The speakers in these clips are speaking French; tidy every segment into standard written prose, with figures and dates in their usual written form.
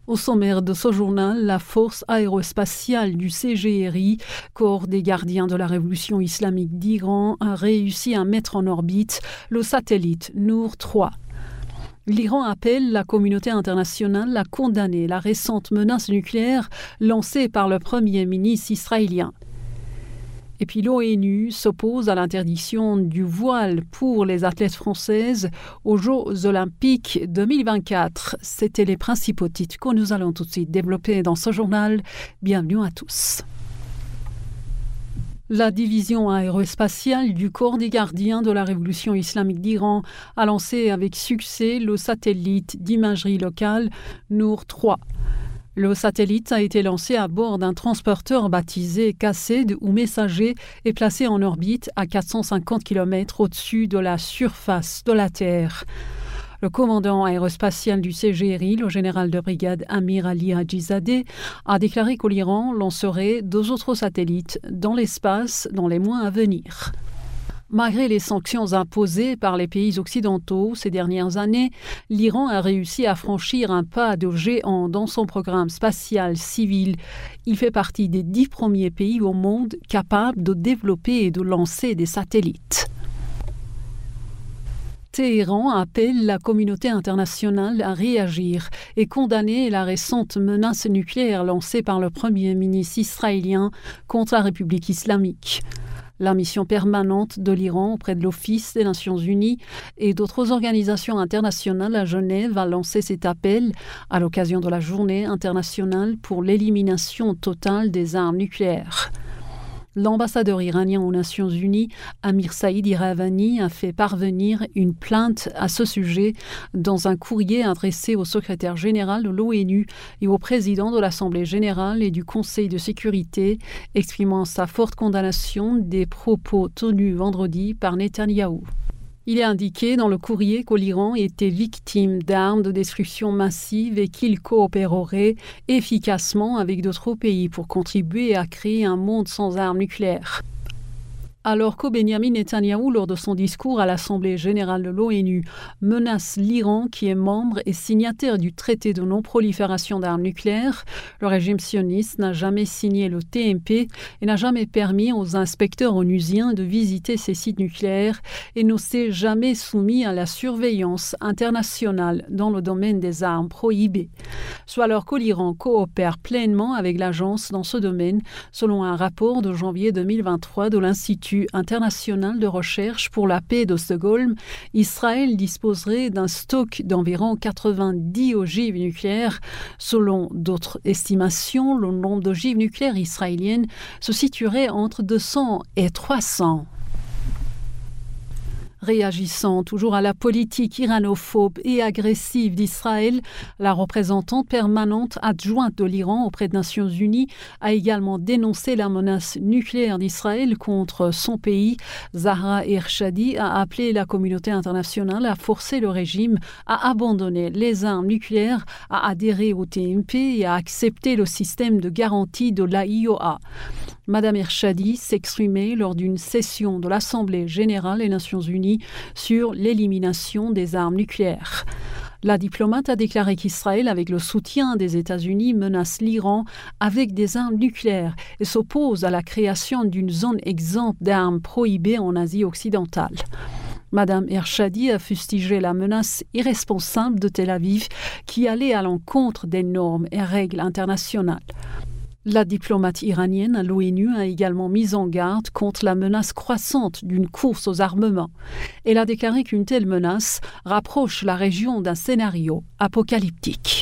Au sommaire de ce journal, la force aérospatiale du CGRI, corps des gardiens de la révolution islamique d'Iran, a réussi à mettre en orbite le satellite Nour 3. L'Iran appelle la communauté internationale à condamner la récente menace nucléaire lancée par le Premier ministre israélien. Et puis l'ONU s'oppose à l'interdiction du voile pour les athlètes françaises aux Jeux olympiques 2024. C'était les principaux titres que nous allons tout de suite développer dans ce journal. Bienvenue à tous. La division aérospatiale du corps des gardiens de la révolution islamique d'Iran a lancé avec succès le satellite d'imagerie locale Nour 3. Le satellite a été lancé à bord d'un transporteur baptisé Qased ou Messager et placé en orbite à 450 km au-dessus de la surface de la Terre. Le commandant aérospatial du CGRI, le général de brigade Amir Ali Hajizadeh, a déclaré que l'Iran lancerait 2 autres satellites dans l'espace dans les mois à venir. Malgré les sanctions imposées par les pays occidentaux ces dernières années, l'Iran a réussi à franchir un pas de géant dans son programme spatial civil. Il fait partie des 10 premiers pays au monde capables de développer et de lancer des satellites. Téhéran appelle la communauté internationale à réagir et condamner la récente menace nucléaire lancée par le Premier ministre israélien contre la République islamique. La mission permanente de l'Iran auprès de l'Office des Nations Unies et d'autres organisations internationales à Genève a lancé cet appel à l'occasion de la Journée internationale pour l'élimination totale des armes nucléaires. L'ambassadeur iranien aux Nations Unies, Amir Saïd Iravani, a fait parvenir une plainte à ce sujet dans un courrier adressé au secrétaire général de l'ONU et au président de l'Assemblée générale et du Conseil de sécurité, exprimant sa forte condamnation des propos tenus vendredi par Netanyahou. Il est indiqué dans le courrier que l'Iran était victime d'armes de destruction massive et qu'il coopérerait efficacement avec d'autres pays pour contribuer à créer un monde sans armes nucléaires. Alors que Benjamin Netanyahou, lors de son discours à l'Assemblée générale de l'ONU, menace l'Iran qui est membre et signataire du traité de non-prolifération d'armes nucléaires, le régime sioniste n'a jamais signé le TNP et n'a jamais permis aux inspecteurs onusiens de visiter ces sites nucléaires et ne s'est jamais soumis à la surveillance internationale dans le domaine des armes prohibées. Soit alors que l'Iran coopère pleinement avec l'agence dans ce domaine, selon un rapport de janvier 2023 de l'Institut international de recherche pour la paix de Stockholm, Israël disposerait d'un stock d'environ 90 ogives nucléaires. Selon d'autres estimations, le nombre d'ogives nucléaires israéliennes se situerait entre 200 et 300. Réagissant toujours à la politique iranophobe et agressive d'Israël, la représentante permanente adjointe de l'Iran auprès des Nations Unies a également dénoncé la menace nucléaire d'Israël contre son pays. Zahra Ershadi a appelé la communauté internationale à forcer le régime à abandonner les armes nucléaires, à adhérer au TNP et à accepter le système de garantie de l'AIOA. Madame Ershadi s'exprimait lors d'une session de l'Assemblée générale des Nations Unies sur l'élimination des armes nucléaires. La diplomate a déclaré qu'Israël, avec le soutien des États-Unis, menace l'Iran avec des armes nucléaires et s'oppose à la création d'une zone exempte d'armes prohibées en Asie occidentale. Madame Ershadi a fustigé la menace irresponsable de Tel Aviv qui allait à l'encontre des normes et règles internationales. La diplomate iranienne à l'ONU a également mis en garde contre la menace croissante d'une course aux armements. Elle a déclaré qu'une telle menace rapproche la région d'un scénario apocalyptique.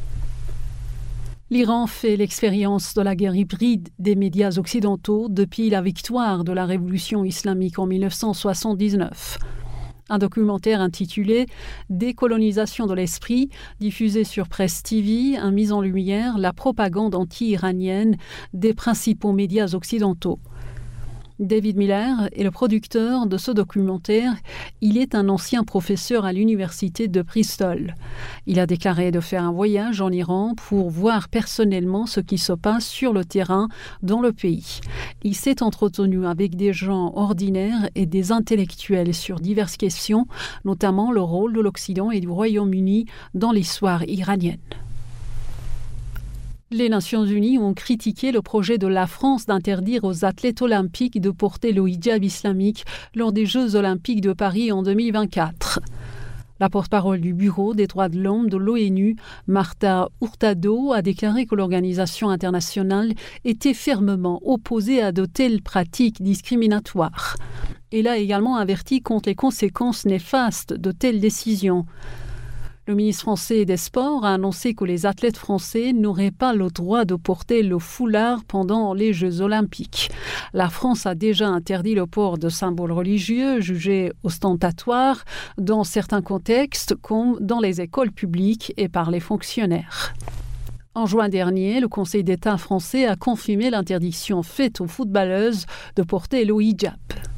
L'Iran fait l'expérience de la guerre hybride des médias occidentaux depuis la victoire de la révolution islamique en 1979. Un documentaire intitulé « Décolonisation de l'esprit », diffusé sur Presse TV, a mis en lumière la propagande anti-iranienne des principaux médias occidentaux. David Miller est le producteur de ce documentaire. Il est un ancien professeur à l'université de Bristol. Il a déclaré de faire un voyage en Iran pour voir personnellement ce qui se passe sur le terrain dans le pays. Il s'est entretenu avec des gens ordinaires et des intellectuels sur diverses questions, notamment le rôle de l'Occident et du Royaume-Uni dans l'histoire iranienne. Les Nations Unies ont critiqué le projet de la France d'interdire aux athlètes olympiques de porter le hijab islamique lors des Jeux olympiques de Paris en 2024. La porte-parole du Bureau des droits de l'homme de l'ONU, Marta Hurtado, a déclaré que l'organisation internationale était fermement opposée à de telles pratiques discriminatoires. Elle a également averti contre les conséquences néfastes de telles décisions. Le ministre français des Sports a annoncé que les athlètes français n'auraient pas le droit de porter le foulard pendant les Jeux olympiques. La France a déjà interdit le port de symboles religieux jugés ostentatoires dans certains contextes, comme dans les écoles publiques et par les fonctionnaires. En juin dernier, le Conseil d'État français a confirmé l'interdiction faite aux footballeuses de porter le hijab.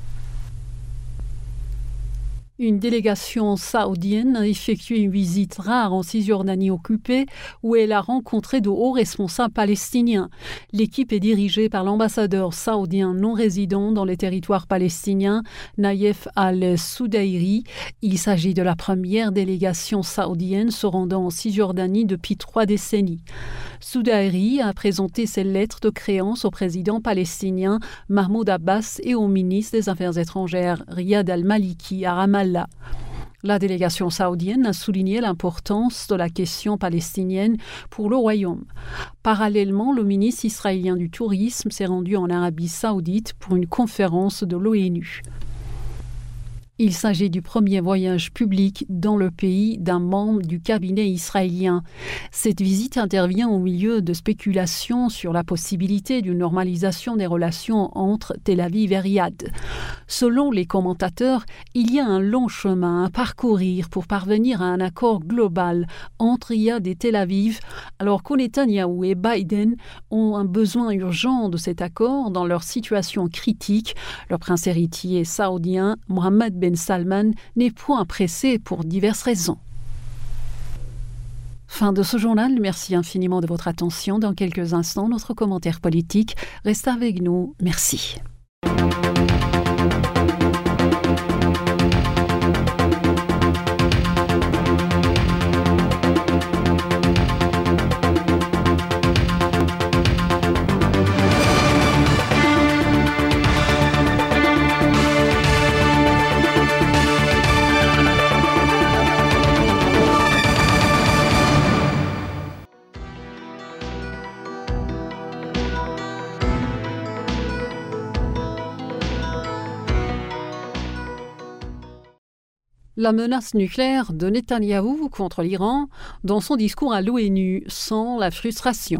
Une délégation saoudienne a effectué une visite rare en Cisjordanie occupée où elle a rencontré de hauts responsables palestiniens. L'équipe est dirigée par l'ambassadeur saoudien non résident dans les territoires palestiniens, Naïef al-Soudaïri. Il s'agit de la première délégation saoudienne se rendant en Cisjordanie depuis 3 décennies. Soudaïri a présenté ses lettres de créance au président palestinien Mahmoud Abbas et au ministre des Affaires étrangères Riyad al-Maliki à Ramallah. La délégation saoudienne a souligné l'importance de la question palestinienne pour le royaume. Parallèlement, le ministre israélien du Tourisme s'est rendu en Arabie saoudite pour une conférence de l'ONU. Il s'agit du premier voyage public dans le pays d'un membre du cabinet israélien. Cette visite intervient au milieu de spéculations sur la possibilité d'une normalisation des relations entre Tel Aviv et Riyad. Selon les commentateurs, il y a un long chemin à parcourir pour parvenir à un accord global entre Riyad et Tel Aviv, alors que Netanyahou et Biden ont un besoin urgent de cet accord dans leur situation critique. Le prince héritier saoudien Mohammed Ben Salman n'est point pressé pour diverses raisons. Fin de ce journal. Merci infiniment de votre attention. Dans quelques instants, notre commentaire politique. Restez avec nous. Merci. La menace nucléaire de Netanyahou contre l'Iran dans son discours à l'ONU sans la frustration.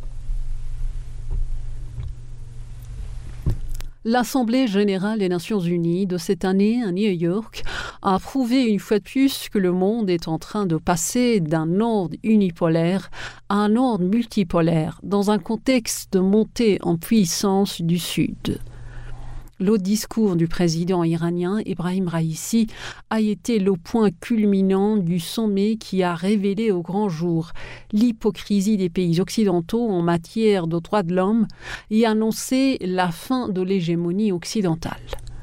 L'Assemblée générale des Nations unies de cette année à New York a prouvé une fois de plus que le monde est en train de passer d'un ordre unipolaire à un ordre multipolaire dans un contexte de montée en puissance du Sud. Le discours du président iranien Ebrahim Raïssi a été le point culminant du sommet qui a révélé au grand jour l'hypocrisie des pays occidentaux en matière de droits de l'homme et annoncé la fin de l'hégémonie occidentale.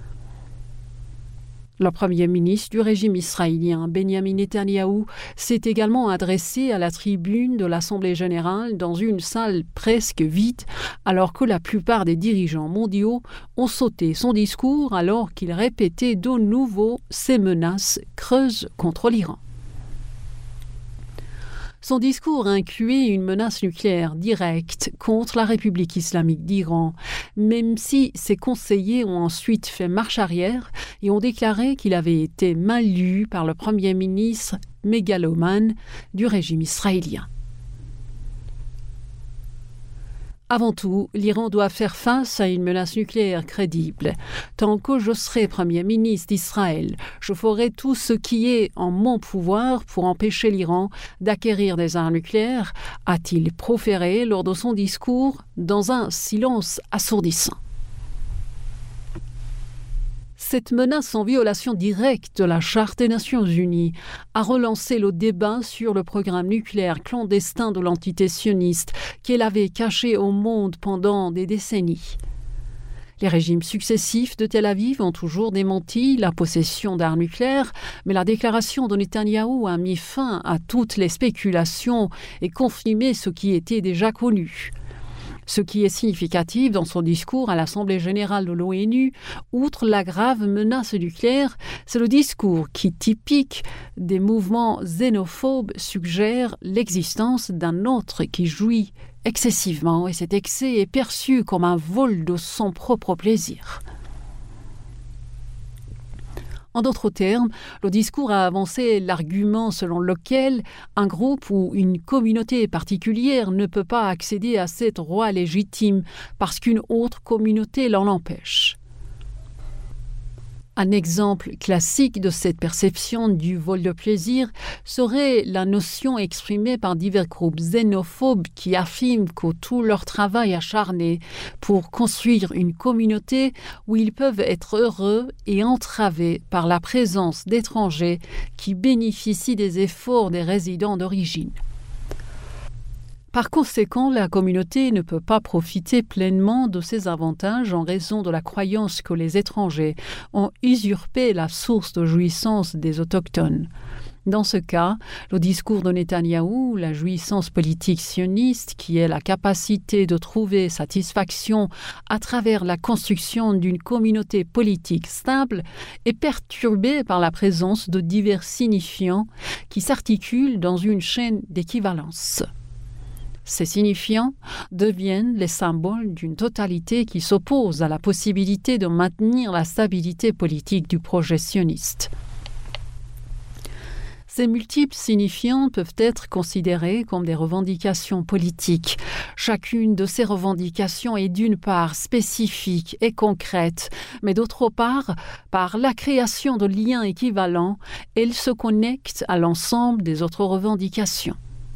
Le premier ministre du régime israélien, Benjamin Netanyahou, s'est également adressé à la tribune de l'Assemblée générale dans une salle presque vide, alors que la plupart des dirigeants mondiaux ont sauté son discours alors qu'il répétait de nouveau ses menaces creuses contre l'Iran. Son discours incluait une menace nucléaire directe contre la République islamique d'Iran, même si ses conseillers ont ensuite fait marche arrière et ont déclaré qu'il avait été mal lu par le premier ministre mégalomane du régime israélien. Avant tout, l'Iran doit faire face à une menace nucléaire crédible. Tant que je serai Premier ministre d'Israël, je ferai tout ce qui est en mon pouvoir pour empêcher l'Iran d'acquérir des armes nucléaires, a-t-il proféré lors de son discours dans un silence assourdissant. Cette menace en violation directe de la Charte des Nations Unies a relancé le débat sur le programme nucléaire clandestin de l'entité sioniste qu'elle avait caché au monde pendant des décennies. Les régimes successifs de Tel Aviv ont toujours démenti la possession d'armes nucléaires, mais la déclaration de Netanyahou a mis fin à toutes les spéculations et confirmé ce qui était déjà connu. Ce qui est significatif dans son discours à l'Assemblée générale de l'ONU, outre la grave menace nucléaire, c'est le discours qui, typique des mouvements xénophobes, suggère l'existence d'un autre qui jouit excessivement et cet excès est perçu comme un vol de son propre plaisir. En d'autres termes, le discours a avancé l'argument selon lequel un groupe ou une communauté particulière ne peut pas accéder à cette droit légitime parce qu'une autre communauté l'en empêche. Un exemple classique de cette perception du vol de plaisir serait la notion exprimée par divers groupes xénophobes qui affirment que tout leur travail acharné pour construire une communauté où ils peuvent être heureux est entravé par la présence d'étrangers qui bénéficient des efforts des résidents d'origine. Par conséquent, la communauté ne peut pas profiter pleinement de ces avantages en raison de la croyance que les étrangers ont usurpé la source de jouissance des autochtones. Dans ce cas, le discours de Netanyahou, la jouissance politique sioniste, qui est la capacité de trouver satisfaction à travers la construction d'une communauté politique stable, est perturbé par la présence de divers signifiants qui s'articulent dans une chaîne d'équivalence. Ces signifiants deviennent les symboles d'une totalité qui s'oppose à la possibilité de maintenir la stabilité politique du projet sioniste. Ces multiples signifiants peuvent être considérés comme des revendications politiques. Chacune de ces revendications est d'une part spécifique et concrète, mais d'autre part, par la création de liens équivalents, elle se connecte à l'ensemble des autres revendications.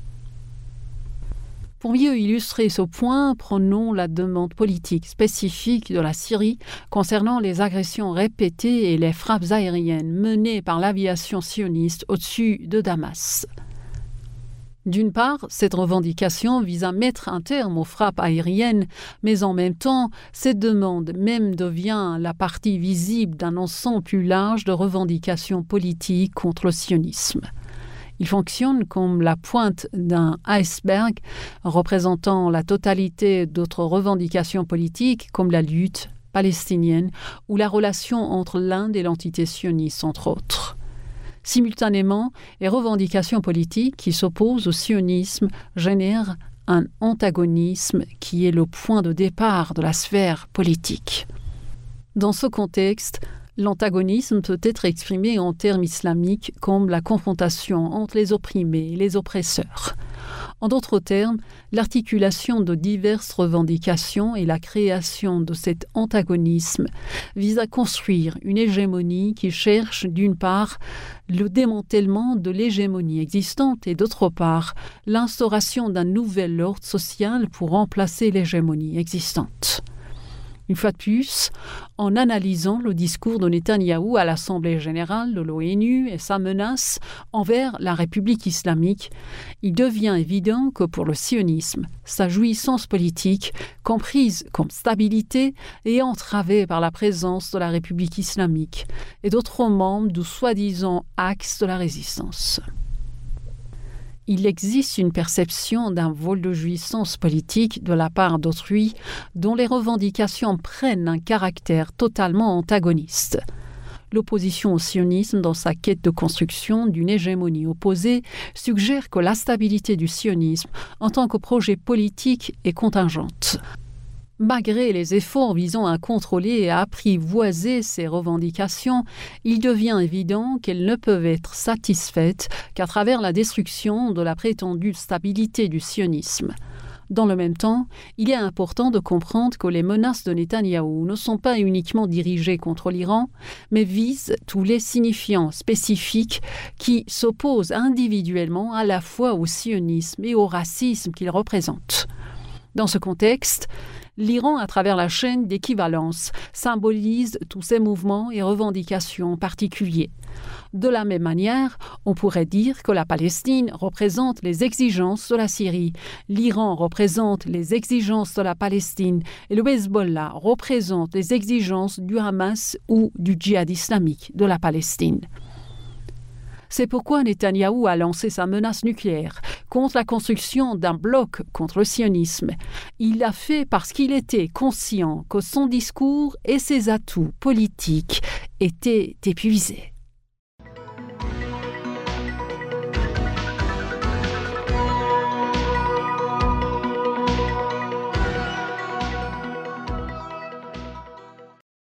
Pour mieux illustrer ce point, prenons la demande politique spécifique de la Syrie concernant les agressions répétées et les frappes aériennes menées par l'aviation sioniste au-dessus de Damas. D'une part, cette revendication vise à mettre un terme aux frappes aériennes, mais en même temps, cette demande même devient la partie visible d'un ensemble plus large de revendications politiques contre le sionisme. Il fonctionne comme la pointe d'un iceberg représentant la totalité d'autres revendications politiques comme la lutte palestinienne ou la relation entre l'Inde et l'entité sioniste, entre autres. Simultanément, les revendications politiques qui s'opposent au sionisme génèrent un antagonisme qui est le point de départ de la sphère politique. Dans ce contexte, l'antagonisme peut être exprimé en termes islamiques comme la confrontation entre les opprimés et les oppresseurs. En d'autres termes, l'articulation de diverses revendications et la création de cet antagonisme vise à construire une hégémonie qui cherche d'une part le démantèlement de l'hégémonie existante et d'autre part l'instauration d'un nouvel ordre social pour remplacer l'hégémonie existante. Une fois de plus, en analysant le discours de Netanyahou à l'Assemblée générale de l'ONU et sa menace envers la République islamique, il devient évident que pour le sionisme, sa jouissance politique, comprise comme stabilité, est entravée par la présence de la République islamique et d'autres membres du soi-disant axe de la résistance. Il existe une perception d'un vol de jouissance politique de la part d'autrui dont les revendications prennent un caractère totalement antagoniste. L'opposition au sionisme dans sa quête de construction d'une hégémonie opposée suggère que la stabilité du sionisme en tant que projet politique est contingente. Malgré les efforts visant à contrôler et à apprivoiser ces revendications, il devient évident qu'elles ne peuvent être satisfaites qu'à travers la destruction de la prétendue stabilité du sionisme. Dans le même temps, il est important de comprendre que les menaces de Netanyahou ne sont pas uniquement dirigées contre l'Iran, mais visent tous les signifiants spécifiques qui s'opposent individuellement à la fois au sionisme et au racisme qu'il représente. Dans ce contexte, L'Iran, à travers la chaîne d'équivalence, symbolise tous ces mouvements et revendications particuliers. De la même manière, on pourrait dire que la Palestine représente les exigences de la Syrie, l'Iran représente les exigences de la Palestine et le Hezbollah représente les exigences du Hamas ou du djihad islamique de la Palestine. C'est pourquoi Netanyahou a lancé sa menace nucléaire contre la construction d'un bloc contre le sionisme. Il l'a fait parce qu'il était conscient que son discours et ses atouts politiques étaient épuisés.